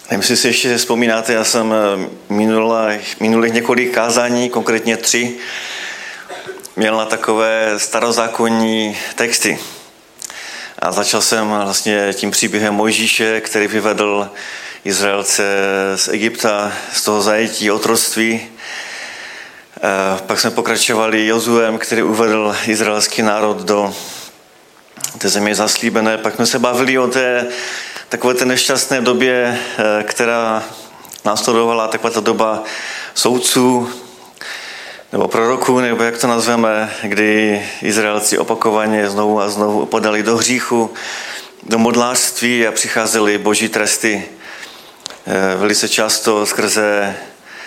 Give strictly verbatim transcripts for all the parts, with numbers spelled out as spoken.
Nevím, jestli si ještě vzpomínáte, já jsem minulých, minulých několik kázání, konkrétně tři, měl na takové starozákonní texty. A začal jsem vlastně tím příběhem Mojžíše, který vyvedl Izraelce z Egypta, z toho zajetí, otroctví. Pak jsme pokračovali Jozuem, který uvedl izraelský národ do té země zaslíbené. Pak jsme se bavili o té takové té nešťastné době, která následovala, taková ta doba soudců nebo proroků, nebo jak to nazveme, kdy Izraelci opakovaně znovu a znovu podali do hříchu, do modlářství a přicházely boží tresty velice často skrze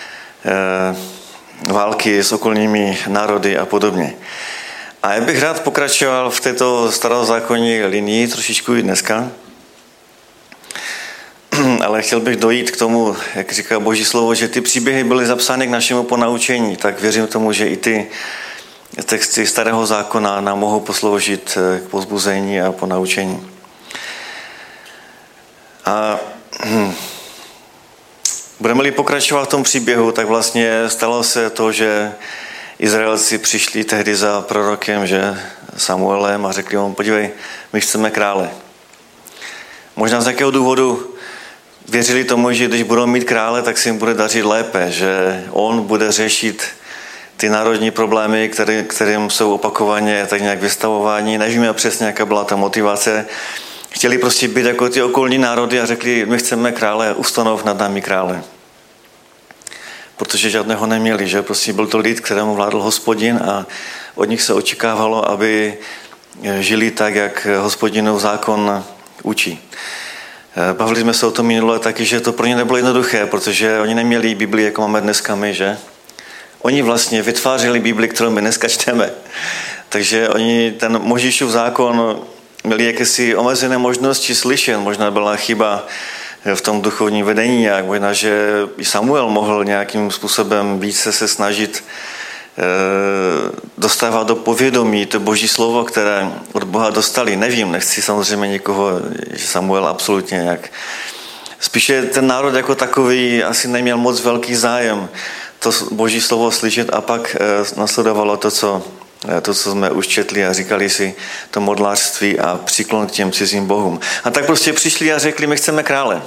války s okolními národy a podobně. A já bych rád pokračoval v této starozákonní linii trošičku i dneska, ale chtěl bych dojít k tomu, jak říká Boží slovo, že ty příběhy byly zapsány k našemu ponaučení, tak věřím tomu, že i ty texty starého zákona nám mohou posloužit k povzbuzení a ponaučení. A hm, budeme-li pokračovat v tom příběhu, tak vlastně stalo se to, že Izraelci přišli tehdy za prorokem, že Samuelem, a řekli mu, podívej, my chceme krále. Možná z jakého důvodu věřili tomu, že když budou mít krále, tak se jim bude dařit lépe, že on bude řešit ty národní problémy, který, kterým jsou opakovaně tak nějak vystavováni. Nevíme přesně, jaká byla ta motivace. Chtěli prostě být jako ty okolní národy a řekli, my chceme krále, ustanov nad námi krále. Protože žádného neměli, že prostě byl to lid, kterému vládl Hospodin a od nich se očekávalo, aby žili tak, jak Hospodinův zákon učí. Bavili jsme se o tom minule taky, že to pro ně nebylo jednoduché, protože oni neměli Bibli, jako máme dneska my, že? Oni vlastně vytvářeli Bibli, kterou my dneska čteme. Takže oni ten Mojžíšův zákon měli jakési omezené možnosti slyšet. Možná byla chyba v tom duchovním vedení a možná, že i Samuel mohl nějakým způsobem více se snažit dostávat do povědomí to Boží slovo, které od Boha dostali. Nevím, nechci samozřejmě někoho, že Samuel absolutně nějak. Spíše ten národ jako takový asi neměl moc velký zájem to Boží slovo slyšet a pak nasledovalo to, co, to, co jsme už četli a říkali si to modlářství a příklon k těm cizím bohům. A tak prostě přišli a řekli, my chceme krále.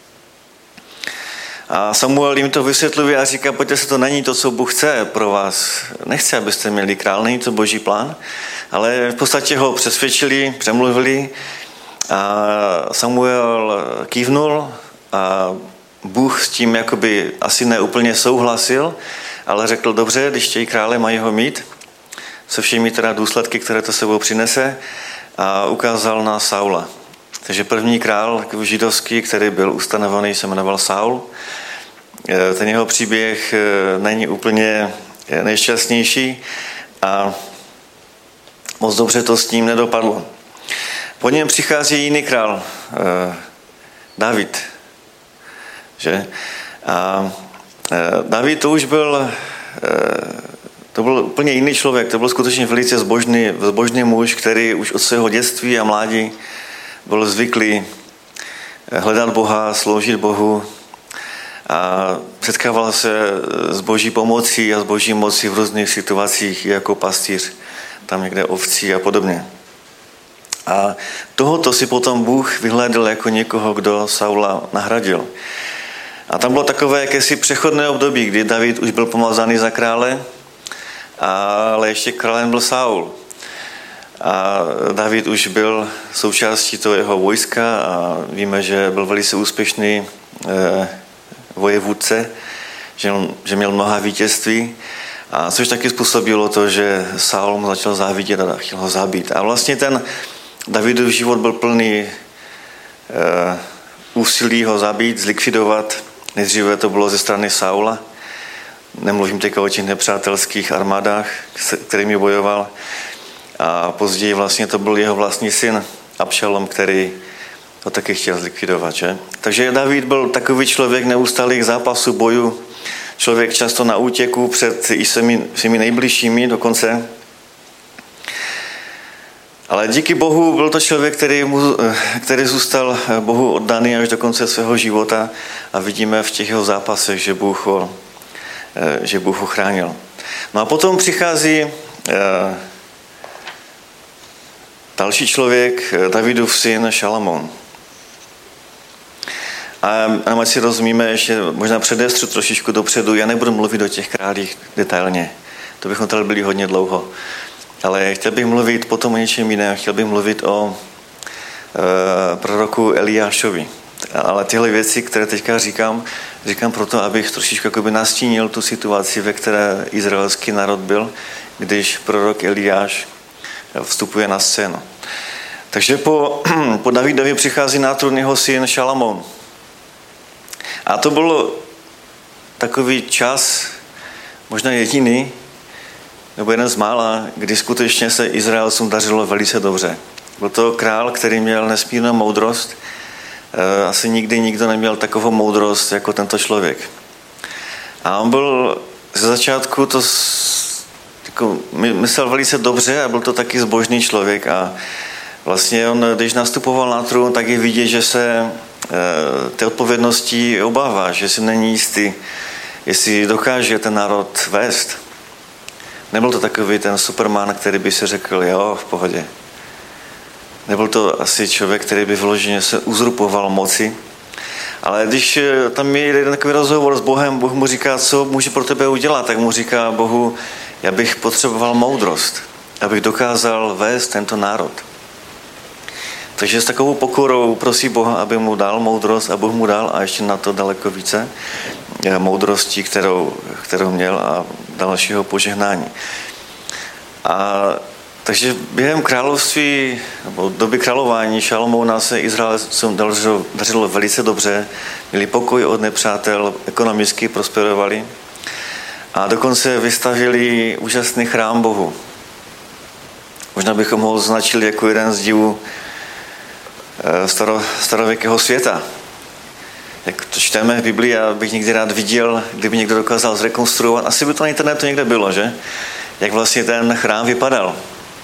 A Samuel jim to vysvětluje a říká, pojďte se, to není to, co Bůh chce pro vás. Nechce, abyste měli král, není to Boží plán, ale v podstatě ho přesvědčili, přemluvili a Samuel kývnul a Bůh s tím jakoby asi neúplně souhlasil, ale řekl, dobře, když chtějí krále, mají ho mít, se všemi teda důsledky, které to sebou přinese, a ukázal na Saula. Takže první král židovský, který byl ustanovený, se jmenoval Saul. Ten jeho příběh není úplně nejšťastnější a moc dobře to s ním nedopadlo. Po něm přichází jiný král, David. Že? A David to už byl, to byl úplně jiný člověk, to byl skutečně velice zbožný, zbožný muž, který už od svého dětství a mládí byl zvyklý hledat Boha, sloužit Bohu a setkával se s Boží pomocí a s Boží mocí v různých situacích jako pastýř, tam někde ovcí a podobně. A tohoto si potom Bůh vyhlédl jako někoho, kdo Saula nahradil. A tam bylo takové jakési přechodné období, kdy David už byl pomazaný za krále, ale ještě králem byl Saul. A David už byl součástí toho jeho vojska a víme, že byl velice úspěšný eh, vojevůdce, že, že měl mnoha vítězství, a což taky způsobilo to, že Saul mu začal závidět a chtěl ho zabít. A vlastně ten Davidův život byl plný eh, úsilí ho zabít, zlikvidovat. Nejdříve to bylo ze strany Saula. Nemluvím teď o těch nepřátelských armádách, s kterými bojoval. A později vlastně to byl jeho vlastní syn Abšalom, který to taky chtěl zlikvidovat. Že? Takže David byl takový člověk neustálých zápasů, bojů, člověk často na útěku před i svými nejbližšími dokonce. Ale díky Bohu byl to člověk, který, mu, který zůstal Bohu oddaný až do konce svého života a vidíme v těch jeho zápasech, že Bůh ho, že Bůh ho chránil. No a potom přichází další člověk, Davidův syn Šalamón. A ať si rozumíme, ještě možná předestřu trošičku dopředu, já nebudu mluvit o těch králích detailně, to bychom tady byli hodně dlouho. Ale chtěl bych mluvit potom o něčem jiném, chtěl bych mluvit o e, proroku Eliášovi. Ale tyhle věci, které teďka říkám, říkám proto, abych trošičku jakoby nastínil tu situaci, ve které izraelský národ byl, když prorok Eliáš vstupuje na scénu. Takže po, po Davidovi přichází na trůn jeho syn Šalamón. A to byl takový čas, možná jediný, nebo jeden z mála, kdy skutečně se Izraelcům dařilo velice dobře. Byl to král, který měl nesmírnou moudrost. Asi nikdy nikdo neměl takovou moudrost jako tento člověk. A on byl ze začátku to jako, myslel velice dobře a byl to taky zbožný člověk. A vlastně on, když nastupoval na trůn, tak je vidět, že se té odpovědnosti obává, že si není jistý, jestli dokáže ten národ vést. Nebyl to takový ten superman, který by si řekl, jo, v pohodě. Nebyl to asi člověk, který by vyloženě se uzurpoval moci. Ale když tam je jeden takový rozhovor s Bohem, Bůh mu říká, co může pro tebe udělat, tak mu říká Bohu, já bych potřeboval moudrost, abych dokázal vést tento národ. Takže s takovou pokorou prosí Boha, aby mu dal moudrost a Bůh mu dal a ještě na to daleko více moudrosti, kterou, kterou měl a dalšího požehnání. A takže během království, nebo doby králování Šalamouna se Izraelcům dařilo, dařilo velice dobře, měli pokoj od nepřátel, ekonomicky prosperovali a dokonce vystavili úžasný chrám Bohu. Možná bychom ho označili jako jeden z divů staro, starověkého světa. Jak to čteme v Biblii, já bych někdy rád viděl, kdyby někdo dokázal zrekonstruovat. Asi by to na internetu někde bylo, že? Jak vlastně ten chrám vypadal.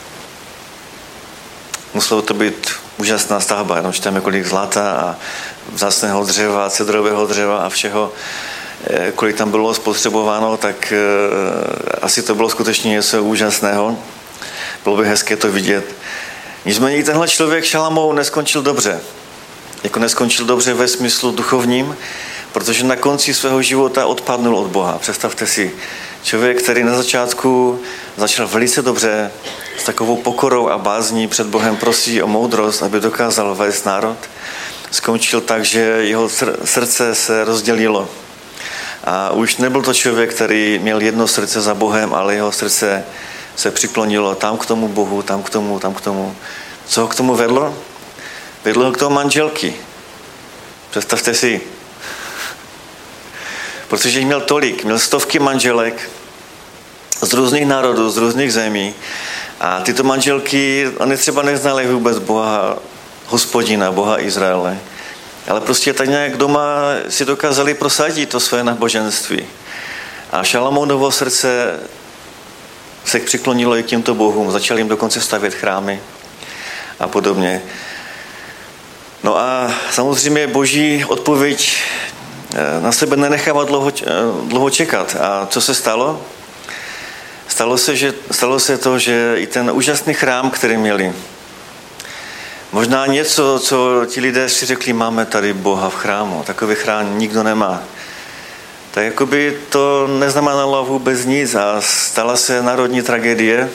Muselo to být úžasná stavba, jenom čteme kolik zlata a vzácného dřeva, cedrového dřeva a všeho, kolik tam bylo spotřebováno, tak asi to bylo skutečně něco úžasného. Bylo by hezké to vidět. Nicméně i tenhle člověk Šalamón neskončil dobře. Jako neskončil dobře ve smyslu duchovním, protože na konci svého života odpadnul od Boha. Představte si, člověk, který na začátku začal velice dobře, s takovou pokorou a bázní před Bohem prosí o moudrost, aby dokázal vést národ, skončil tak, že jeho srdce se rozdělilo. A už nebyl to člověk, který měl jedno srdce za Bohem, ale jeho srdce se přiklonilo tam k tomu Bohu, tam k tomu, tam k tomu. Co ho k tomu vedlo? Vedlo ho k tomu manželky. Představte si. Protože jich měl tolik, měl stovky manželek z různých národů, z různých zemí. A tyto manželky, oni třeba neznali vůbec Boha Hospodina, Boha Izraele. Ale prostě tak nějak doma si dokázali prosadit to své náboženství. A Šalamónovo srdce se přiklonilo i k těmto bohům. Začali jim dokonce stavět chrámy a podobně. No a samozřejmě boží odpověď na sebe nenechává dlouho, dlouho čekat. A co se stalo? Stalo se, že, stalo se to, že i ten úžasný chrám, který měli, možná něco, co ti lidé si řekli, máme tady Boha v chrámu, takový chrám nikdo nemá. Tak jakoby to neznamenalo vůbec nic a stala se národní tragédie.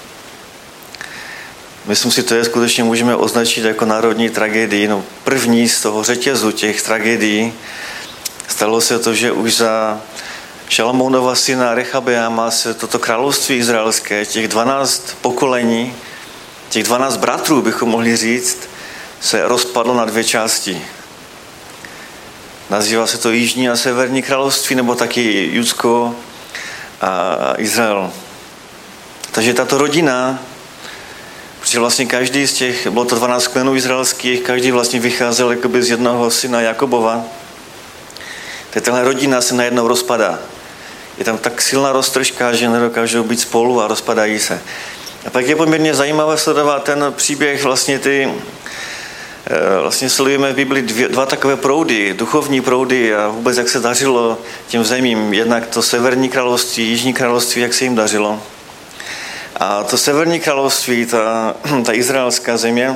Myslím si, to je skutečně můžeme označit jako národní tragédii. No, první z toho řetězu těch tragédií stalo se to, že už za Šalamónova syna Rechabeama se toto království izraelské, těch dvanáct pokolení, těch dvanáct bratrů, bychom mohli říct, se rozpadlo na dvě části. Nazývá se to Jižní a Severní království, nebo taky Judsko a Izrael. Takže tato rodina, protože vlastně každý z těch, bylo to dvanáct kmenů izraelských, každý vlastně vycházel jakoby z jednoho syna Jakobova. Tato rodina se najednou rozpadá. Je tam tak silná roztržka, že nedokážou být spolu a rozpadají se. A pak je poměrně zajímavé sledovat ten příběh, vlastně ty, vlastně sledujeme v Biblii dvě, dva takové proudy, duchovní proudy a vůbec jak se dařilo těm zemím, jednak to severní království, jižní království, jak se jim dařilo. A to severní království, ta, ta izraelská země,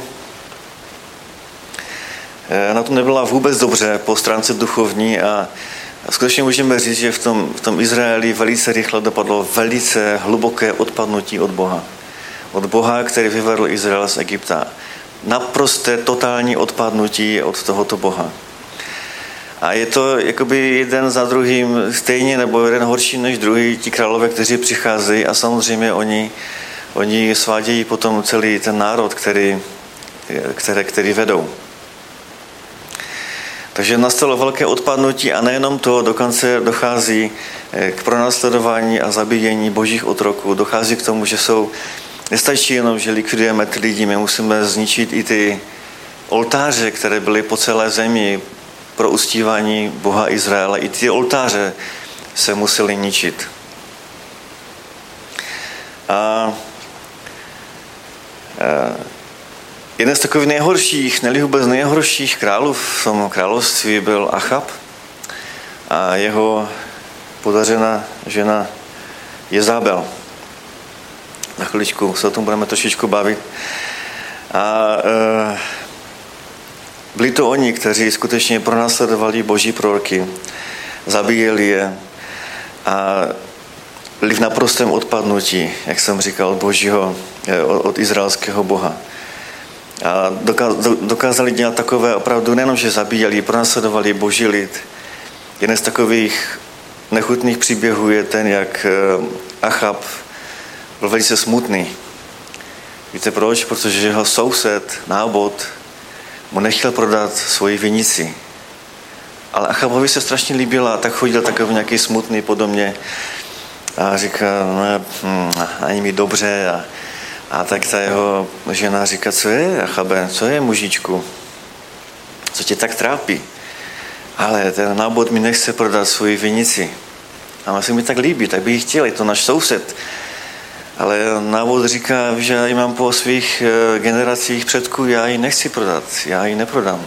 na tom nebyla vůbec dobře po stránce duchovní a skutečně můžeme říct, že v tom, v tom Izraeli velice rychle dopadlo velice hluboké odpadnutí od Boha. Od Boha, který vyvedl Izrael z Egypta. Naprosté totální odpadnutí od tohoto Boha. A je to jakoby jeden za druhým stejně nebo jeden horší než druhý, ti králové, kteří přicházejí a samozřejmě oni, oni svádějí potom celý ten národ, který, který, který vedou. Takže nastalo velké odpadnutí a nejenom to, dokonce dochází k pronásledování a zabíjení božích otroků. Dochází k tomu, že jsou, nestačí jenom, že likvidujeme ty lidi, my musíme zničit i ty oltáře, které byly po celé zemi pro uctívání Boha Izraela. I ty oltáře se museli ničit. A, a jeden z takových nejhorších, ne vůbec nejhorších králů v tom království byl Achab a jeho podařená žena Jezabel. Na chviličku se o tom budeme trošičku bavit. A e, byli to oni, kteří skutečně pronásledovali boží proroky, zabíjeli je a byli v naprostém odpadnutí, jak jsem říkal, božího, od izraelského Boha. A dokázali dělat takové opravdu, nejenom, že zabíjeli, pronásledovali boží lid. Jeden z takových nechutných příběhů je ten, jak Achab byl velice smutný. Víte proč? Protože jeho soused, Nábot, mu nechtěl prodat svoji vinici. Ale Achabovi se strašně líbila a tak chodil takový nějaký smutný podobně a říkal, no, hm, ani mi dobře a A tak ta jeho žena říká, co je, Achabe, co je, mužičku? Co tě tak trápí? Ale ten Nábot mi nechce prodat svoji vinici. A se mi tak líbí, tak by ji chtěl, je to náš soused. Ale Nábot říká, že já ji mám po svých generacích předků, já ji nechci prodat, já ji neprodám.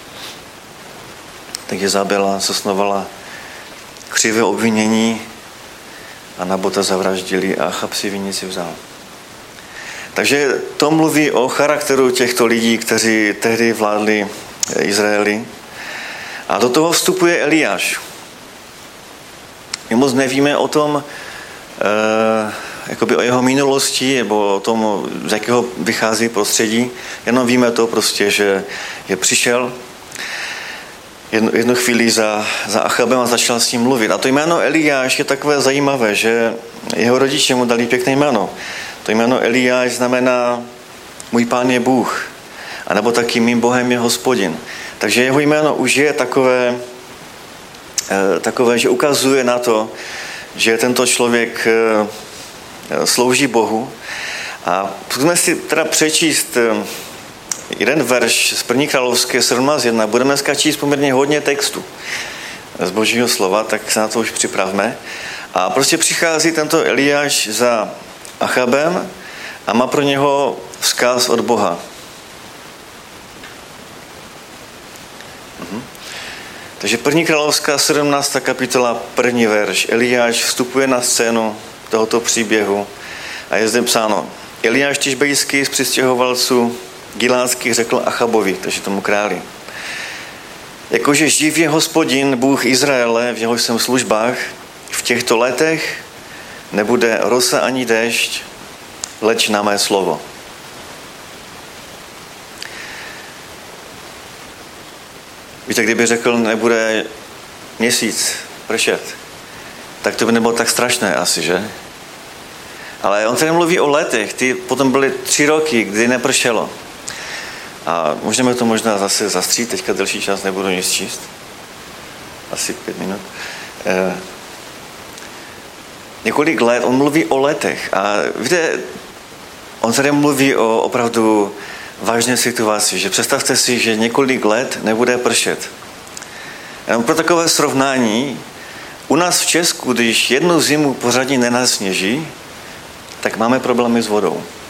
Tak Jezabela zasnovala křivé obvinění a Nábota zavraždili a Achab si vinici vzal. Takže to mluví o charakteru těchto lidí, kteří tehdy vládli Izraeli. A do toho vstupuje Eliáš. My moc nevíme o tom, eh, jakoby o jeho minulosti, nebo o tom, z jakého vychází prostředí. Jenom víme to prostě, že je přišel jednu, jednu chvíli za, za Achabem a začal s ním mluvit. A to jméno Eliáš je takové zajímavé, že jeho rodiče mu dali pěkné jméno. To jméno Eliáš znamená můj pán je Bůh, anebo taky mým Bohem je Hospodin. Takže jeho jméno už je takové, takové, že ukazuje na to, že tento člověk slouží Bohu. A zkusíme si teda přečíst jeden verš z první královské sedmnáct jedna. Budeme dneska číst poměrně hodně textu z Božího slova, tak se na to už připravme. A prostě přichází tento Eliáš za Achabem a má pro něho vzkaz od Boha. Mhm. Takže první královská sedmnáctá kapitola, první verš. Eliáš vstupuje na scénu tohoto příběhu a je zde psáno. Eliáš tišbejský z přistěhovalců Giládských řekl Achabovi, takže tomu králi. Jakože živ je Hospodin, Bůh Izraele, v jeho jsem službách, v těchto letech nebude rosa ani déšť, leč na mé slovo. Víte, kdyby řekl, nebude měsíc pršet, tak to by nebylo tak strašné asi, že? Ale on tady mluví o letech, ty potom byly tři roky, kdy nepršelo. A můžeme to možná zase zastřít, teďka delší čas nebudu nic číst. Asi pět minut. Eh, několik let, on mluví o letech. A víte, on tady mluví o opravdu vážné situaci, že představte si, že několik let nebude pršet. Jenom pro takové srovnání, u nás v Česku, když jednu zimu pořádně nenasněží, tak máme problémy s vodou.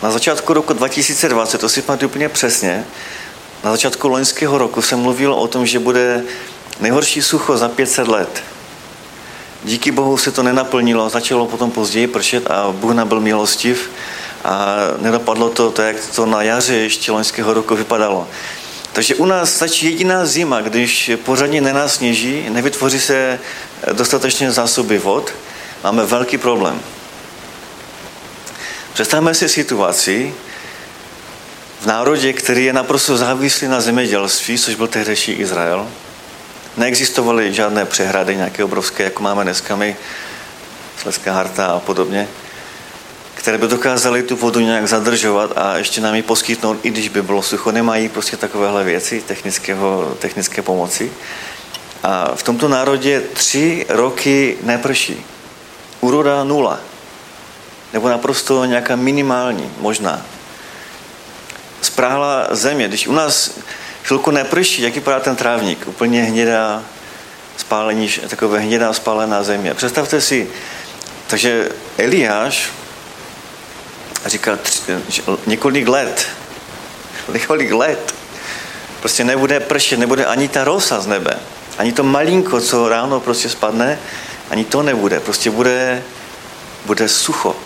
Na začátku roku dva tisíce dvacet, to si pamatuju úplně přesně, na začátku loňského roku jsem mluvil o tom, že bude nejhorší sucho za pět set let. Díky Bohu se to nenaplnilo, začalo potom později pršet a Bůh nabyl milostiv a nedopadlo to tak, jak to na jaře ještě loňského roku vypadalo. Takže u nás stačí jediná zima, když pořádně nenasněží, nevytvoří se dostatečně zásoby vod, máme velký problém. Představme si situaci v národě, který je naprosto závislý na zemědělství, což byl tehdejší Izrael. Neexistovaly žádné přehrady, nějaké obrovské, jako máme dneska my, Slezská Harta a podobně, které by dokázaly tu vodu nějak zadržovat a ještě nám ji poskytnout, i když by bylo sucho. Nemají prostě takovéhle věci, technického, technické pomoci. A v tomto národě tři roky neprší. Úroda nula. Nebo naprosto nějaká minimální, možná. Spráhla země. Když u nás chvilku neprší, jak vypadá ten trávník? Úplně hnědá spálení, takové hnědá spálená země. Představte si, takže Eliáš říká tři, několik let, několik let, prostě nebude pršet, nebude ani ta rosa z nebe, ani to malinko, co ráno prostě spadne, ani to nebude, prostě bude, bude sucho.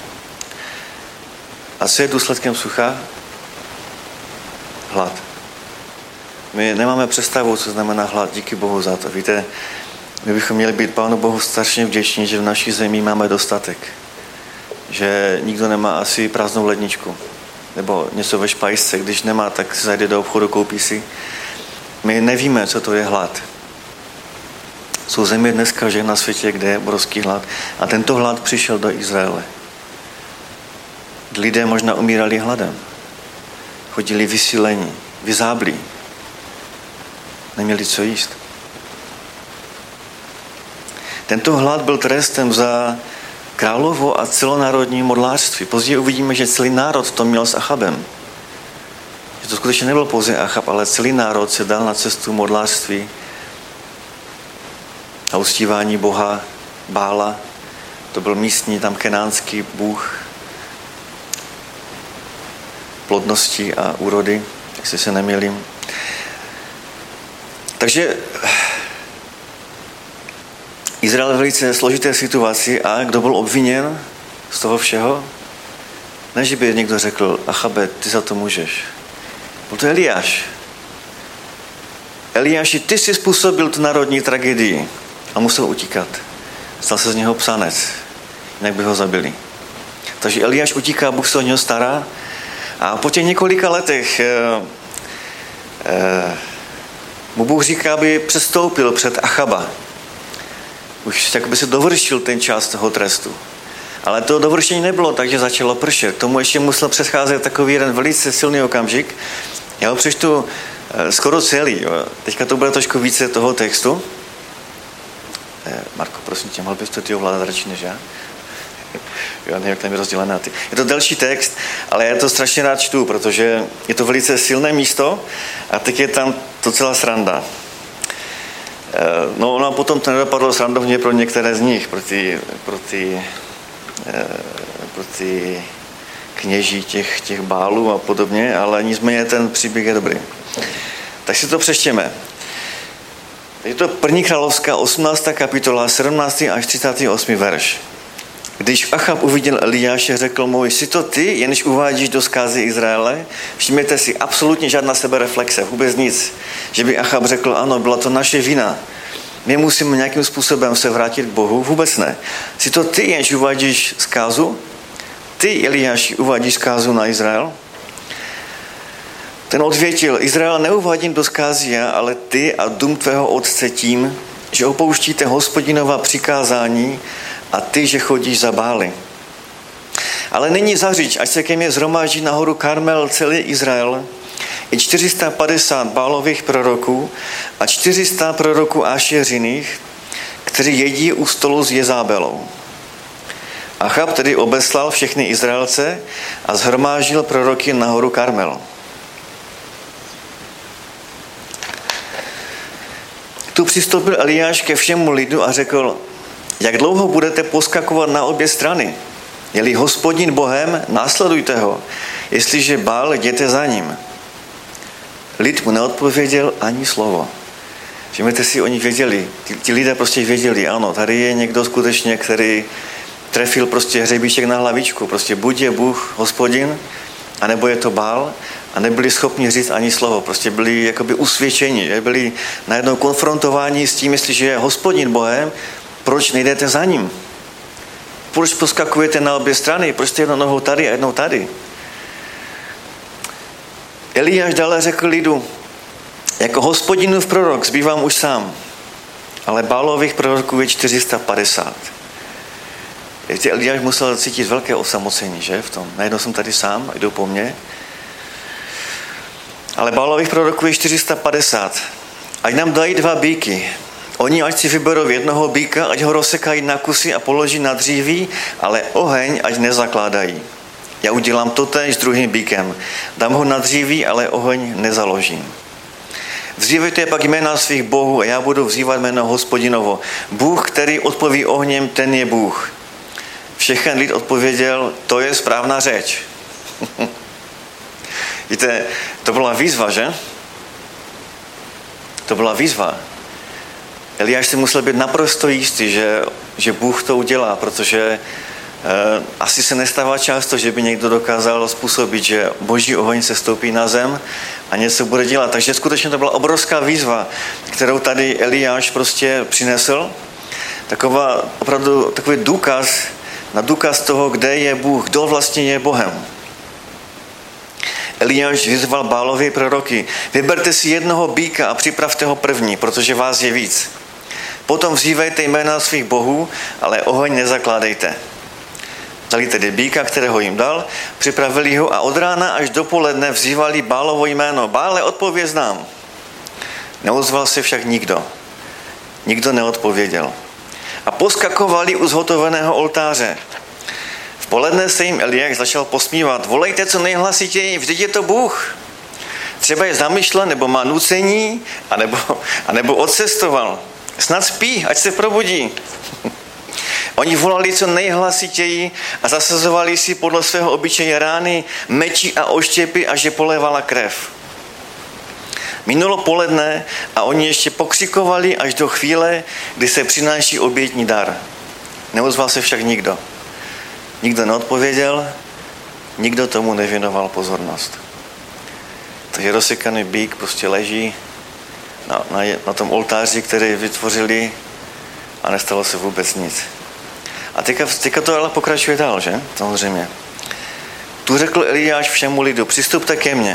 A co je důsledkem sucha? Hlad. My nemáme představu, co znamená hlad, díky Bohu za to. Víte, my bychom měli být Pánu Bohu strašně vděční, že v naší zemi máme dostatek. Že nikdo nemá asi prázdnou ledničku. Nebo něco ve špajsce, když nemá, tak si zajde do obchodu, koupí si. My nevíme, co to je hlad. Jsou země dneska, že na světě, kde je obrovský hlad. A tento hlad přišel do Izraele. Lidé možná umírali hladem. Chodili vysílení, vyzáblí. Neměli co jíst. Tento hlad byl trestem za královo a celonárodní modlářství. Později uvidíme, že celý národ to měl s Achabem. Že to skutečně nebyl pouze Achab, ale celý národ se dal na cestu modlářství a uctívání boha Bála. To byl místní, tam kenánský bůh plodnosti a úrody, jestli se nemýlím. Takže Izrael je velice složité situaci a kdo byl obviněn z toho všeho? Ne, že by někdo řekl, Achabe, ty za to můžeš. Byl to Eliáš. Eliáši, ty jsi způsobil tu národní tragédii a musel utíkat. Stal se z něho psanec, jinak by ho zabili. Takže Eliáš utíká, Bůh se o něho stará a po těch několika letech eh, eh, mu Bůh říká, aby přestoupil před Achaba. Už tak by se dovršil ten čas toho trestu. Ale to dovršení nebylo, takže začalo pršet. K tomu ještě musel přecházet takový jeden velice silný okamžik. Já ho přečtu eh, skoro celý. Jo. Teďka to bude trošku více toho textu. Eh, Marko, prosím tě, mohl bys to ty ovládat radši než já? Jo, nevím, jak tam je rozdělená ty. Je to delší text, ale já to strašně rád čtu, protože je to velice silné místo a teď je tam docela sranda. No, ono potom to nedopadlo srandovně pro některé z nich, pro ty, pro ty, pro ty kněží těch, těch bálů a podobně, ale nicméně ten příběh je dobrý. Tak si to přečtěme. Je to první královská osmnáctá kapitola, sedmnáctý až třicátý osmý verš. Když Achab uviděl Eliáše, řekl mu, jsi to ty, jenž uvádíš do zkázy Izraele? Všimněte si, absolutně žádná sebereflexe, vůbec nic. Že by Achab řekl, ano, byla to naše vina. My musíme nějakým způsobem se vrátit k Bohu, vůbec ne. Jsi to ty, jenž uvádíš zkázu? Ty, Eliáši, uvádíš zkázu na Izrael? Ten odvětil, Izrael neuvádím do zkázy já, ale ty a dům tvého otce tím, že opouštíte Hospodinova přikázání a ty, že chodíš za Bály. Ale není zařič, ať se ke mně zhromáždí nahoru Karmel celý Izrael, i čtyři sta padesát Bálových proroků a čtyři sta proroků Ášeřiných, kteří jedí u stolu s Jezábelou. Achab tedy obeslal všechny Izraelce a zhromáždil proroky nahoru Karmel. Tu přistoupil Eliáš ke všemu lidu a řekl, jak dlouho budete poskakovat na obě strany? Je-li Hospodin Bohem, následujte ho. Jestliže Baal, jděte za ním. Lid mu neodpověděl ani slovo. Všimněte si, oni věděli, ti, ti lidé prostě věděli, ano, tady je někdo skutečně, který trefil prostě hřebíček na hlavičku. Prostě buď je Bůh Hospodin, anebo je to Baal, a nebyli schopni říct ani slovo. Prostě byli jakoby usvědčeni, byli najednou konfrontováni s tím, jestliže je Hospodin Bohem, proč nejdete za ním? Proč poskakujete na obě strany? Proč jste jednou nohou tady a jednou tady? Eliáš dále řekl lidu, jako Hospodinův prorok zbývám už sám, ale Bálových proroků je čtyři sta padesát. Eliáš musel cítit velké osamocení, že? V tom. Najednou jsem tady sám, jdou po mně. Ale Bálových proroků je čtyři sta padesát. Ať nám dají dva býky. Oni ať si vyberou jednoho býka, ať ho rozsekají na kusy a položí na dříví, ale oheň ať nezakládají. Já udělám totéž s druhým býkem. Dám ho na dříví, ale oheň nezaložím. Vzývejte pak jména svých bohů a já budu vzývat jméno Hospodinovo. Bůh, který odpoví ohněm, ten je Bůh. Všechen lid odpověděl, to je správná řeč. Víte, to byla výzva, že? To byla výzva. Eliáš si musel být naprosto jistý, že, že Bůh to udělá, protože eh, asi se nestává často, že by někdo dokázal způsobit, že boží oheň se stoupí na zem a něco bude dělat. Takže skutečně to byla obrovská výzva, kterou tady Eliáš prostě přinesl. Taková, opravdu takový důkaz, na důkaz toho, kde je Bůh, kdo vlastně je Bohem. Eliáš vyzval Bálovi proroky, vyberte si jednoho býka a připravte ho první, protože vás je víc. Potom vzývejte jména svých bohů, ale oheň nezakládejte. Dali tedy býka, kterého jim dal, připravili ho a od rána až do poledne vzývali Bálovo jméno. Bále, odpověz nám. Neozval se však nikdo. Nikdo neodpověděl. A poskakovali u zhotoveného oltáře. V poledne se jim Eliáš začal posmívat. Volejte co nejhlasitěji, vždyť je to Bůh. Třeba je zamyšlen, nebo má nucení, anebo, anebo odcestoval. Snad spí, ať se probudí. Oni volali co nejhlasitěji a zasazovali si podle svého obyčeje rány, meči a oštěpy, až je polévala krev. Minulo poledne a oni ještě pokřikovali až do chvíle, kdy se přináší obětní dar. Neozval se však nikdo. Nikdo neodpověděl, nikdo tomu nevěnoval pozornost. Takže rozsekaný býk prostě leží na, na, na tom oltáři, který vytvořili a nestalo se vůbec nic. A teďka, teďka to ale pokračuje dál, že? Samozřejmě. Tu řekl Eliáš všemu lidu, přistupte ke mně.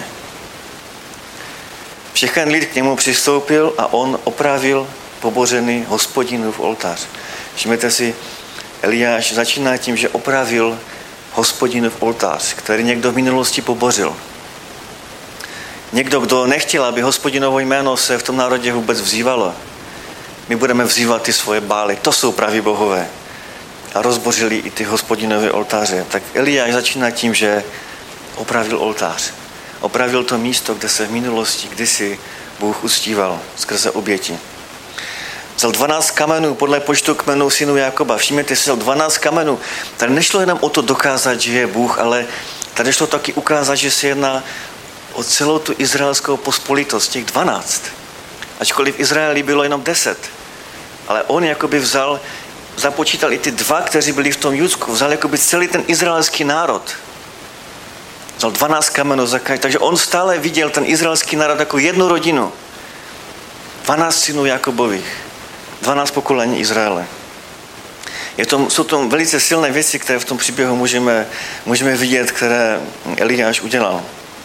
Všechen lid k němu přistoupil a on opravil pobořený Hospodinův oltář. Všimněte si, Eliáš začíná tím, že opravil Hospodinův oltář, který někdo v minulosti pobořil. Někdo, kdo nechtěl, aby Hospodinovo jméno se v tom národě vůbec vzývalo. My budeme vzývat ty svoje Bály, to jsou praví bohové. A rozbořili i ty Hospodinové oltáře. Tak Eliáš začíná tím, že opravil oltář. Opravil to místo, kde se v minulosti kdysi Bůh uctíval skrze oběti. Vzal dvanáct kamenů podle počtu kmenů synů Jakoba. Všimněte si, vzal dvanáct kamenů. Tady nešlo jenom o to dokázat, že je Bůh, ale tady šlo taky ukázat, že se jedná o celou tu izraelskou pospolitost, těch dvanáct. Ačkoliv v Izraeli bylo jenom deset. Ale on jakoby vzal, započítal i ty dva, kteří byli v tom Judsku. Vzal jakoby celý ten izraelský národ. Vzal dvanáct kamenů za každý. Takže on stále viděl ten izraelský národ jako jednu rodinu. dvanáct synů Jakobových. dvanáct pokolení Izraele. Je to, jsou to velice silné věci, které v tom příběhu můžeme, můžeme vidět, které Eliáš udělal.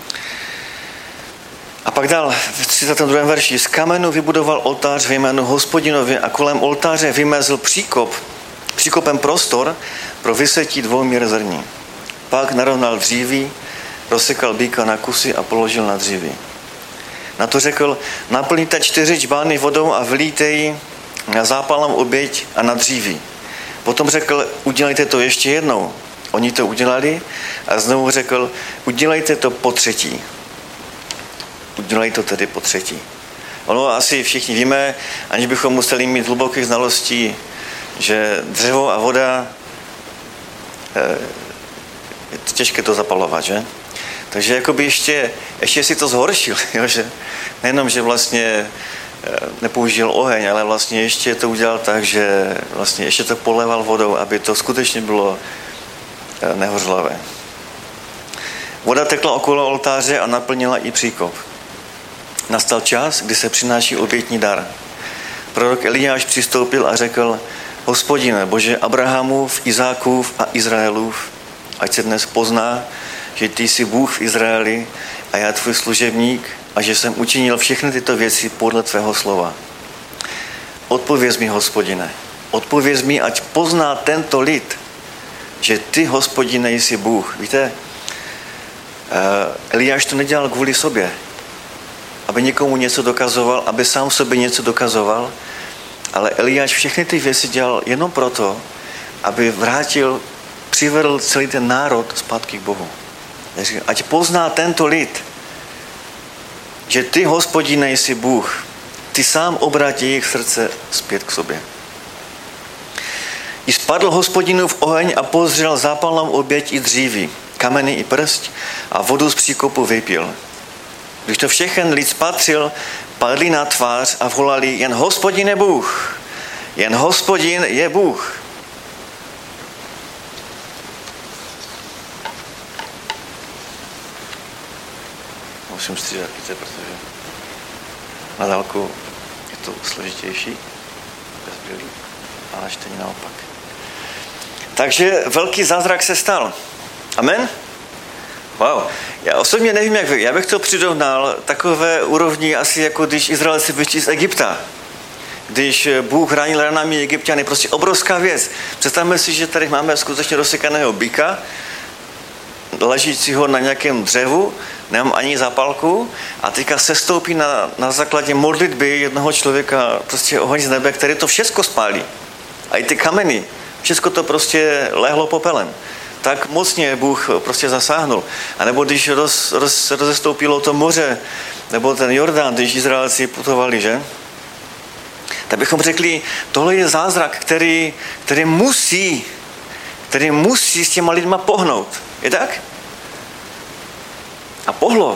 A pak dál v třicátém druhém verši. Z kamenu vybudoval oltář ve jménu Hospodinovi a kolem oltáře vymezl příkop, příkopem prostor pro vysetí dvou měr zrní. Pak narovnal dříví, rozsekal býka na kusy a položil na dříví. Na to řekl, naplňte čtyři džbány vodou a vlíte ji na zápalnou oběť a na dříví. Potom řekl, udělejte to ještě jednou. Oni to udělali a znovu řekl, udělejte to po třetí. Udělej to tedy po třetí. Ono asi všichni víme, aniž bychom museli mít hluboké znalosti, že dřevo a voda je to těžké to zapalovat, že? Takže jakoby ještě, ještě si to zhoršil, jo, že nejenom, že vlastně nepoužil oheň, ale vlastně ještě to udělal tak, že vlastně ještě to poleval vodou, aby to skutečně bylo nehořlavé. Voda tekla okolo oltáře a naplnila i příkop. Nastal čas, kdy se přináší obětní dar. Prorok Eliáš přistoupil a řekl: Hospodine, Bože Abrahamův, Izákův a Izraelův, ať se dnes pozná, že ty jsi Bůh v Izraeli a já tvůj služebník a že jsem učinil všechny tyto věci podle tvého slova. Odpověz mi, Hospodine, odpověz mi, ať pozná tento lid, že ty, Hospodine, jsi Bůh. Víte, Eliáš to nedělal kvůli sobě, aby někomu něco dokazoval, aby sám sobě něco dokazoval, ale Eliáš všechny ty věci dělal jenom proto, aby vrátil, přivedl celý ten národ zpátky k Bohu. Ať pozná tento lid, že ty, Hospodine, jsi Bůh. Ty sám obrátí jejich srdce zpět k sobě. I spadl Hospodinův oheň a pozřel zápalnou oběť i dříví, kameny i prst a vodu z příkopu vypil. Když to všechen lid spatřil, padli na tvář a volali: jen Hospodin je Bůh, jen Hospodin je Bůh. Musím střídat, víte, protože na dálku je to složitější, bez brýlí, ale čtení naopak. Takže velký zázrak se stal. Amen? Wow. Já osobně nevím, jak vy. Já bych to přirovnal takové úrovni asi jako když Izraelci vyšli z Egypta. Když Bůh chránil ranami Egypťany, prostě obrovská věc. Představme si, že tady máme skutečně rozsekaného býka, ležícího na nějakém dřevu, nemám ani zápalku a teďka sestoupí na, na základě modlitby jednoho člověka prostě oheň z nebe, který to všechno spálí. A i ty kameny, všechno to prostě lehlo popelem. Tak mocně Bůh prostě zasáhnul. A nebo když roz, roz, rozestoupilo to moře, nebo ten Jordán, když Izraelci putovali, že? Tak bychom řekli, tohle je zázrak, který, který musí, který musí s těma lidma pohnout. Je tak? A pohlo.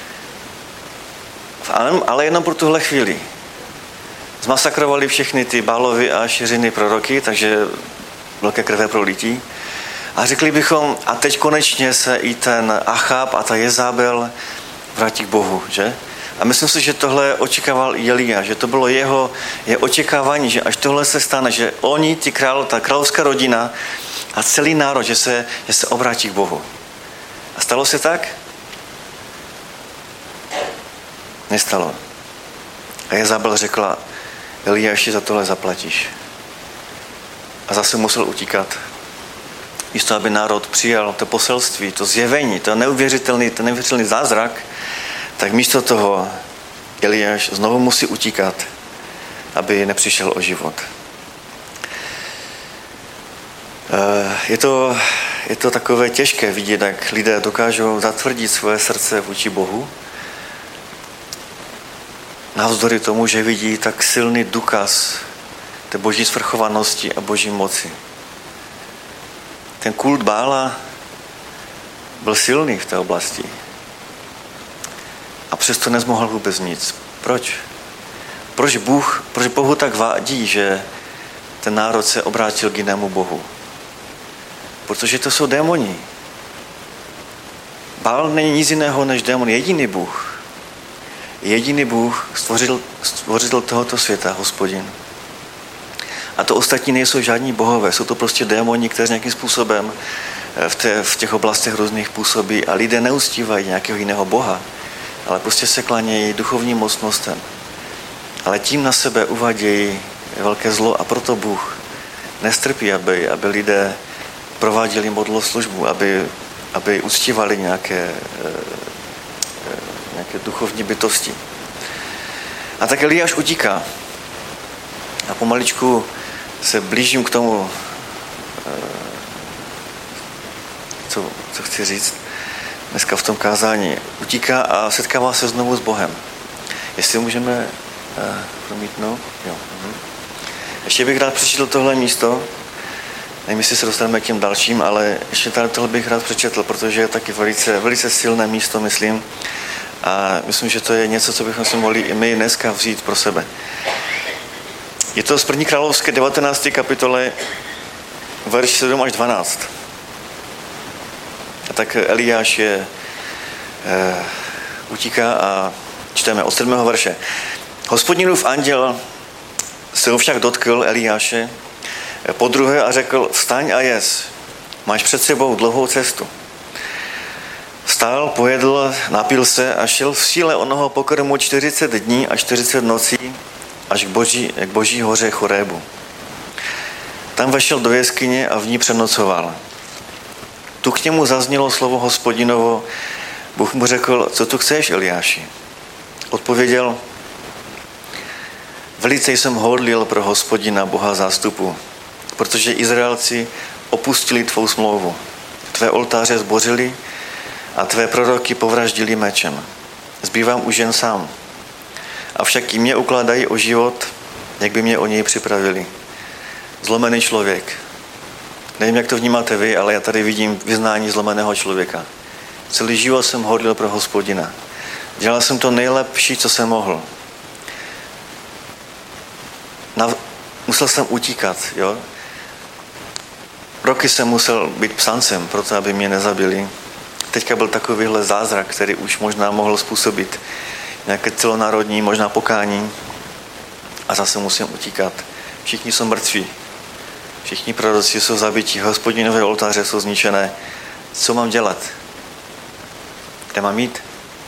Ale jenom pro tuhle chvíli. Zmasakrovali všechny ty Bálovy a Šeřiny proroky, takže velké krve prolití. A řekli bychom, a teď konečně se i ten Achab a ta Jezábel vrátí k Bohu, že? A myslím si, že tohle očekával i Elíja, že to bylo jeho, jeho očekávání, že až tohle se stane, že oni, ti král, ta královská rodina a celý národ, že se, že se obrátí k Bohu. A stalo se tak? Nestalo. A Jezabel řekla: Eliáši, za tohle zaplatíš. A zase musel utíkat. Místo, aby národ přijal to poselství, to zjevení, to neuvěřitelný, to neuvěřitelný zázrak, tak místo toho Eliáš znovu musí utíkat, aby nepřišel o život. Je to, je to takové těžké vidět, jak lidé dokážou zatvrdit svoje srdce vůči Bohu, navzdory tomu, že vidí tak silný důkaz té boží svrchovanosti a boží moci. Ten kult Bála byl silný v té oblasti. A přesto nezmohl vůbec nic. Proč? Proč Bůh, proč Bohu tak vádí, že ten národ se obrátil k jinému Bohu? Protože to jsou démoni. Bál není nic jiného než démon. Jediný Bůh. Jediný Bůh stvořil, stvořil tohoto světa, Hospodin. A to ostatní nejsou žádní bohové, jsou to prostě démoni, kteří nějakým způsobem v, té, v těch oblastech různých působí a lidé neustívají nějakého jiného boha, ale prostě se klanějí duchovním mocnostem. Ale tím na sebe uvádějí velké zlo a proto Bůh nestrpí, aby, aby lidé prováděli modloslužbu, aby, aby uctívali nějaké, nějaké duchovní bytosti. A tak Eliáš utíká. A pomaličku se blížím k tomu, co, co chci říct dneska v tom kázání. Utíká a setkává se znovu s Bohem. Jestli můžeme promítnout? Jo. Mhm. Ještě bych rád přečetl tohle místo. Nevím, jestli se dostaneme k těm dalším, ale ještě tady tohle bych rád přečetl, protože je taky velice, velice silné místo, myslím. A myslím, že to je něco, co bychom si mohli i my dneska vzít pro sebe. Je to z první královské devatenácté kapitole, verš sedm až dvanáct. A tak Eliáš je, e, utíká a čteme od sedmého verše. Hospodinův anděl se ho však dotkl Eliáše podruhé a řekl, vstaň a jez, máš před sebou dlouhou cestu. Vstál, pojedl, napil se a šel v síle onoho pokrmu čtyřicet dní a čtyřicet nocí až k boží, k boží hoře Chorébu. Tam vešel do jeskyně a v ní přenocoval. Tu k němu zaznělo slovo Hospodinovo. Bůh mu řekl, co tu chceš, Eliáši? Odpověděl, velice jsem hodlil pro Hospodina, Boha zástupu, protože Izraelci opustili tvou smlouvu. Tvé oltáře zbořili a tvé proroky povraždili mečem. Zbývám už jen sám. Avšak i mě ukládají o život, jak by mě o něj připravili. Zlomený člověk. Nevím, jak to vnímáte vy, ale já tady vidím vyznání zlomeného člověka. Celý život jsem hodlil pro Hospodina. Dělal jsem to nejlepší, co jsem mohl. Na, musel jsem utíkat, jo. Roky jsem musel být psancem, proto aby mě nezabili. Teďka byl takovýhle zázrak, který už možná mohl způsobit nějaké celonárodní, možná pokání. A zase musím utíkat. Všichni jsou mrtví. Všichni proroci jsou zabiti. Hospodinové oltáře jsou zničené. Co mám dělat? Kde mám jít?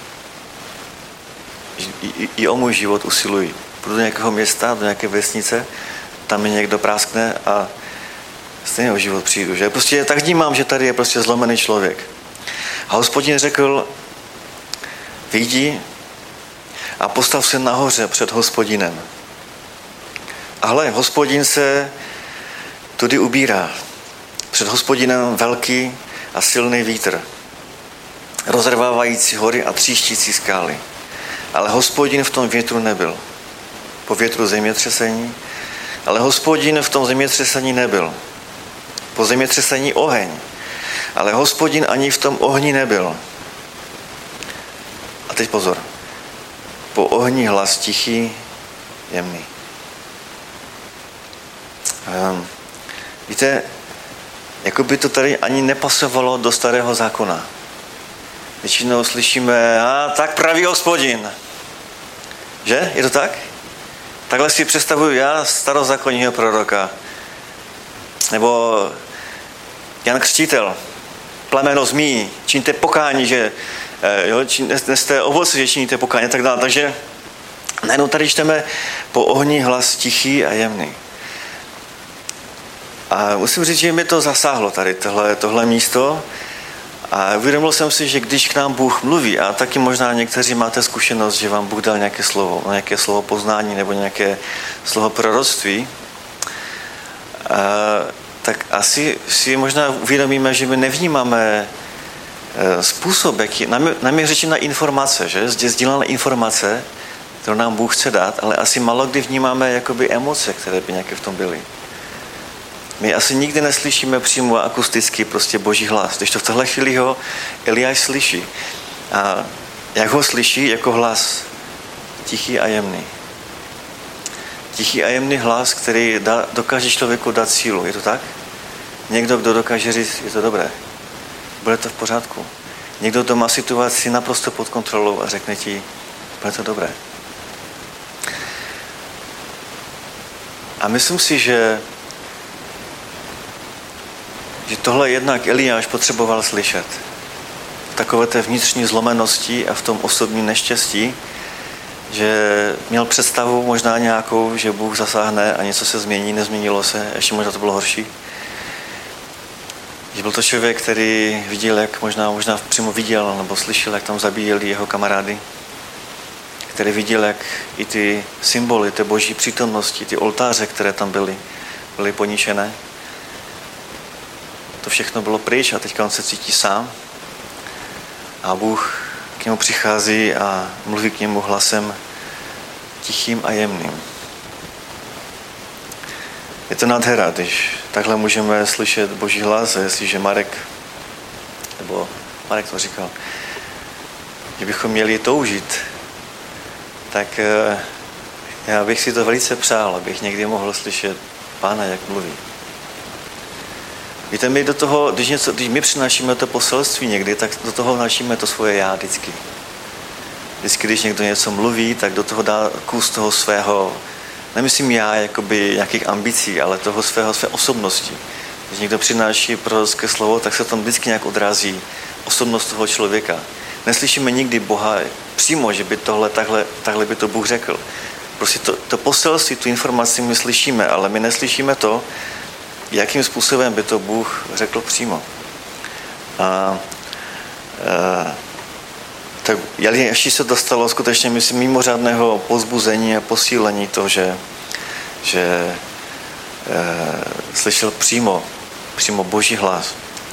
I, i, i o můj život usiluji. Půjdu do nějakého města, do nějaké vesnice, tam mi někdo práskne a stejně o život přijdu. Že? Prostě tak vnímám, že tady je prostě zlomený člověk. A Hospodin řekl, vyjdi a postav se nahoře před Hospodinem. A hle, Hospodin se tudy ubírá. Před Hospodinem velký a silný vítr, rozrvávající hory a tříštící skály. Ale Hospodin v tom větru nebyl. Po větru zemětřesení, ale Hospodin v tom zemětřesení nebyl. Po zemětřesení oheň, ale Hospodin ani v tom ohni nebyl. A teď pozor. Po ohni hlas tichý, jemný. Um, víte, jako by to tady ani nepasovalo do starého zákona. Většinou slyšíme, a tak praví Hospodin. Že? Je to tak? Takhle si představuju já starozákonního proroka. Nebo Jan Křtitel, plemeno zmí, čiňte pokání, že jo, neste ovoce, že činíte pokání a tak dále. Takže najednou tady čteme po ohni hlas tichý a jemný. A musím říct, že mi to zasáhlo tady tohle, tohle místo. A uvědomil jsem si, že když k nám Bůh mluví, a taky možná někteří máte zkušenost, že vám Bůh dal nějaké slovo, nějaké slovo poznání nebo nějaké slovo proroctví, a, tak asi si možná uvědomíme, že my nevnímáme způsob, jaký, nám je řečena informace, že? Sdílené informace, kterou nám Bůh chce dát, ale asi málo kdy vnímáme jakoby emoce, které by nějaké v tom byly. My asi nikdy neslyšíme přímo akusticky prostě Boží hlas. Když to v téhle chvíli ho Eliáš slyší. A jak ho slyší? Jako hlas tichý a jemný. Tichý a jemný hlas, který dá, dokáže člověku dát sílu. Je to tak? Někdo, kdo dokáže říct, je to dobré. Bude to v pořádku. Někdo, kdo má situaci naprosto pod kontrolou a řekne ti, bude to dobré. A myslím si, že že tohle jednak Eliáš potřeboval slyšet. V takové té vnitřní zlomenosti a v tom osobním neštěstí, že měl představu možná nějakou, že Bůh zasáhne a něco se změní, nezměnilo se, ještě možná to bylo horší. Že byl to člověk, který viděl, jak možná, možná přímo viděl nebo slyšel, jak tam zabíjeli jeho kamarády, který viděl, jak i ty symboly té Boží přítomnosti, ty oltáře, které tam byly, byly poničené. To všechno bylo pryč a teďka on se cítí sám. A Bůh k němu přichází a mluví k němu hlasem tichým a jemným. Je to nádhera, když takhle můžeme slyšet Boží hlas, a jestliže Marek, nebo Marek to říkal, že bychom měli toužit, tak já bych si to velice přál, abych někdy mohl slyšet Pána, jak mluví. Víte, my do toho, když, něco, když my přinášíme to poselství někdy, tak do toho vnášíme to svoje já vždycky. Vždycky, když někdo něco mluví, tak do toho dá kus toho svého, nemyslím já, jakoby nějakých ambicí, ale toho svého, své osobnosti. Když někdo přináší prorocké slovo, tak se tam vždycky nějak odrazí osobnost toho člověka. Neslyšíme nikdy Boha přímo, že by tohle, takhle, takhle by to Bůh řekl. Prostě to, to poselství, tu informaci my slyšíme, ale my neslyšíme to, jakým způsobem by to Bůh řekl přímo. A, a tak ještě se dostalo skutečně, myslím, mimořádného pozbuzení a posílení to, že, že e, slyšel přímo, přímo Boží hlas.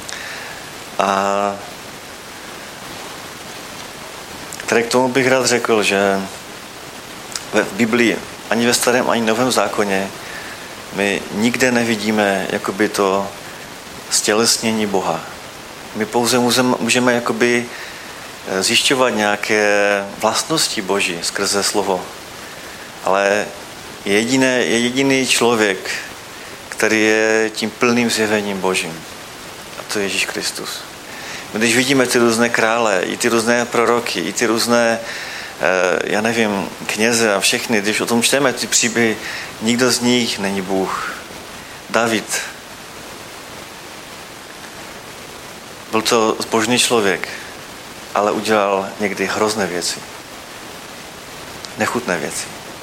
A tady k tomu bych rád řekl, že v Biblii, ani ve Starém, ani Novém zákoně, my nikde nevidíme jakoby to stělesnění Boha. My pouze můžeme, můžeme jakoby zjišťovat nějaké vlastnosti Boží skrze slovo. Ale jediné, je jediný člověk, který je tím plným zjevením Božím. A to je Ježíš Kristus. My když vidíme ty různé krále, i ty různé proroky, i ty různé, já nevím, kněze a všechny, když o tom čteme ty příběhy, nikdo z nich není Bůh. David byl to zbožný člověk, ale udělal někdy hrozné věci. Nechutné věci.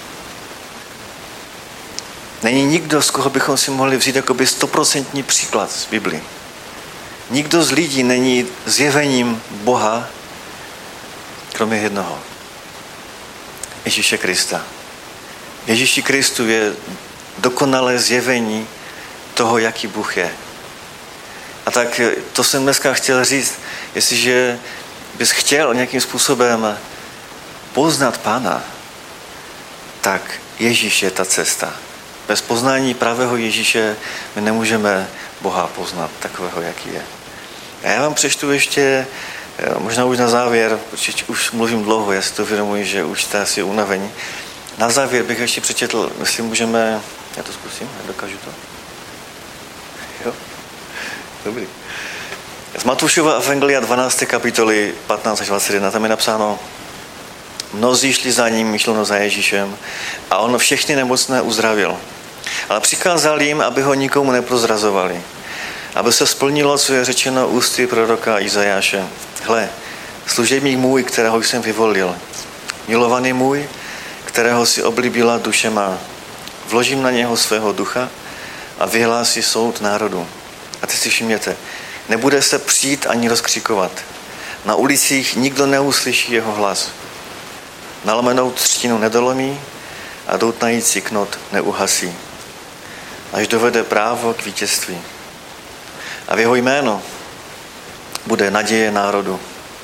Není nikdo, z koho bychom si mohli vzít jakoby stoprocentní příklad z Biblii. Nikdo z lidí není zjevením Boha, kromě jednoho. Ježíše Krista. Ježíši Kristu je dokonalé zjevení toho, jaký Bůh je. A tak to jsem dneska chtěl říct, jestliže bys chtěl nějakým způsobem poznat Pána, tak Ježíš je ta cesta. Bez poznání pravého Ježíše my nemůžeme Boha poznat takového, jaký je. A já vám přečtu ještě, možná už na závěr, protože už mluvím dlouho, já si to uvědomuji, že už jste asi unavení. Na závěr bych ještě přečetl, jestli můžeme, já to zkusím, já dokážu to. Jo? Dobrý. Z Matoušova evangelia dvanácté kapitoly patnáct až dvacet jedna, tam je napsáno: mnozí šli za ním, myšleno za Ježíšem, a on všechny nemocné uzdravil. Ale přikázal jim, aby ho nikomu neprozrazovali, aby se splnilo, co je řečeno ústy proroka Izajáše. Hle, služebník můj, kterého jsem vyvolil, milovaný můj, kterého si oblíbila duše má. Vložím na něho svého ducha a vyhlásí soud národu. A teď si všimněte, nebude se přijít ani rozkřikovat. Na ulicích nikdo neuslyší jeho hlas. Nalomenou třtinu nedolomí a doutnající knot neuhasí, až dovede právo k vítězství. A v jeho jméno bude naděje národu.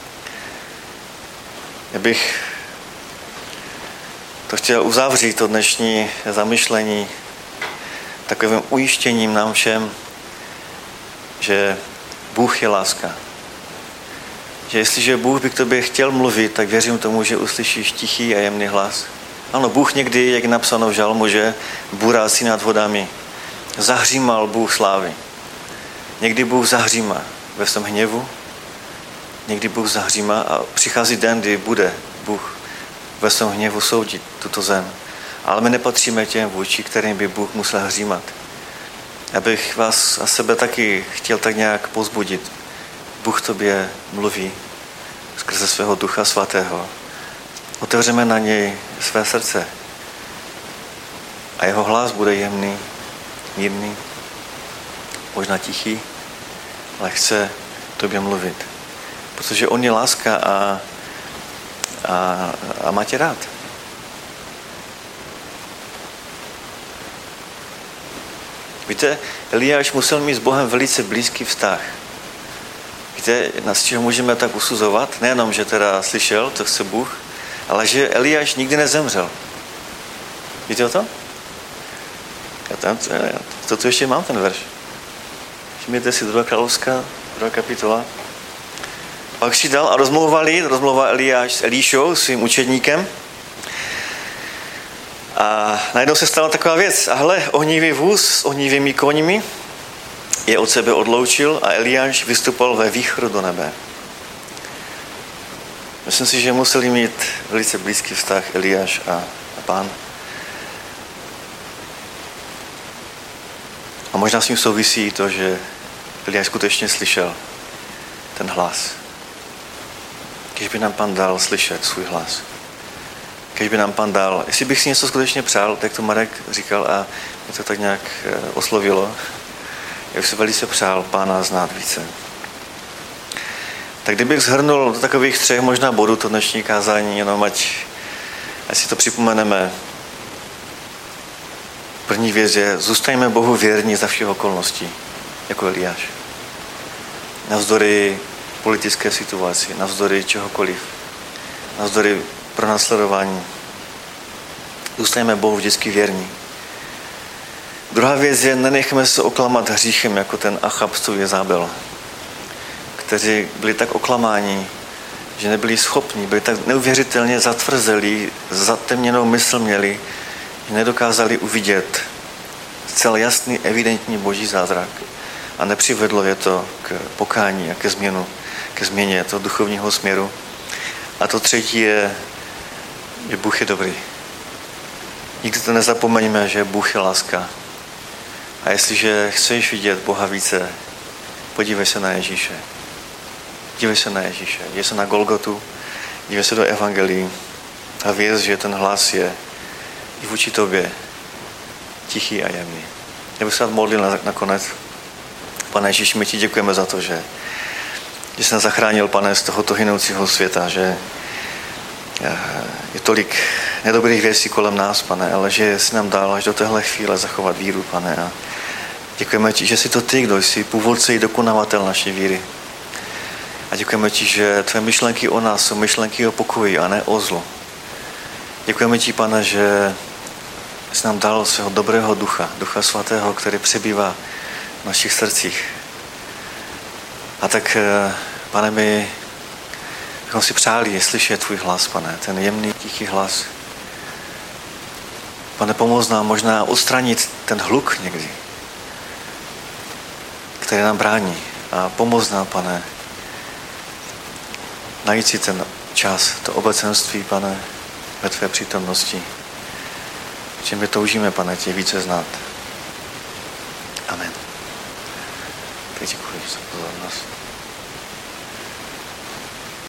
Já bych to chtěl uzavřít, to dnešní zamyšlení, takovým ujištěním nám všem, že Bůh je láska. Že jestliže Bůh by k tobě chtěl mluvit, tak věřím tomu, že uslyšíš tichý a jemný hlas. Ano, Bůh někdy, jak napsáno v žalmu, že burácí nad vodami. Zahřímal Bůh slávy. Někdy Bůh zahřímá ve svém hněvu, někdy Bůh zahřímá a přichází den, kdy bude Bůh ve svém hněvu soudit tuto zem. Ale my nepatříme těm vůči, kterým by Bůh musel hřímat. Abych vás a sebe taky chtěl tak nějak pozbudit. Bůh tobě mluví skrze svého Ducha Svatého. Otevřeme na něj své srdce a jeho hlas bude jemný, mírný, možná tichý, ale chce tobě mluvit. Protože on je láska a, a, a má tě rád. Víte, Eliáš musel mít s Bohem velice blízký vztah. Víte, z čeho můžeme tak usuzovat? Nejenom, že teda slyšel, co chce Bůh, ale že Eliáš nikdy nezemřel. Víte o tom? Já tam, To tu ještě mám ten verš. Všimněte si, druhá královská, druhá kapitola. Pak si dal a rozmlouvali, rozmlouval Eliáš s Elíšou, svým učedníkem. A najednou se stala taková věc. A hle, ohnivý vůz s ohnivými koňmi je od sebe odloučil a Eliáš vystupoval ve východu do nebe. Myslím si, že museli mít velice blízký vztah Eliáš a, a Pán. A možná s tím souvisí to, že Eliáš skutečně slyšel ten hlas. Když by nám Pán dal slyšet svůj hlas. Když by nám Pán dal, jestli bych si něco skutečně přál, tak to Marek říkal a mě to tak nějak oslovilo. Já bych si velice přál Pána znát více. Tak kdybych shrnul do takových třech možná bodů to dnešní kázání, jenom ať, ať si to připomeneme. První věc je, zůstaňme Bohu věrní za všech okolností, jako Eliáš. Navzdory politické situaci, navzdory čehokoliv, navzdory pronásledování. Zůstaňme Bohu vždycky věrní. Druhá věc je, nenechme se oklamat hříchem, jako ten Achab s tou Jezabel, kteří byli tak oklamáni, že nebyli schopni, byli tak neuvěřitelně zatvrzelí, zatemněnou mysl měli, že nedokázali uvidět zcela jasný, evidentní boží zázrak a nepřivedlo je to k pokání a ke změnu, ke změně toho duchovního směru. A to třetí je, že Bůh je dobrý. Nikdy to nezapomeňme, že Bůh je láska. A jestliže chceš vidět Boha více, podívej se na Ježíše. Dívej se na Ježíše, dívej se na Golgotu, dívej se do evangelií a věř, že ten hlas je i vůči tobě tichý a jemný. Já bych se rád modlil nakonec. Pane Ježíši, my ti děkujeme za to, že, že jsi nás zachránil, Pane, z tohoto hynoucího světa, že je tolik nedobrých věcí kolem nás, Pane, ale že jsi nám dal až do téhle chvíle zachovat víru, Pane. A děkujeme ti, že jsi to ty, kdo jsi původce i dokonavatel naší víry. A děkujeme ti, že tvé myšlenky o nás jsou myšlenky o pokoji a ne o zlu. Děkujeme ti, Pane, že jsi nám dal svého dobrého ducha, ducha svatého, který přebývá v našich srdcích. A tak, Pane, my bychom si přáli slyšet tvůj hlas, Pane, ten jemný, tichý hlas. Pane, pomoz nám možná odstranit ten hluk někdy, který nám brání. A pomoz nám, Pane, najít si ten čas, to obecenství, Pane, ve tvé přítomnosti. Čím my toužíme, Pane, tě více znát. Amen. Tak děkuji za pozornost.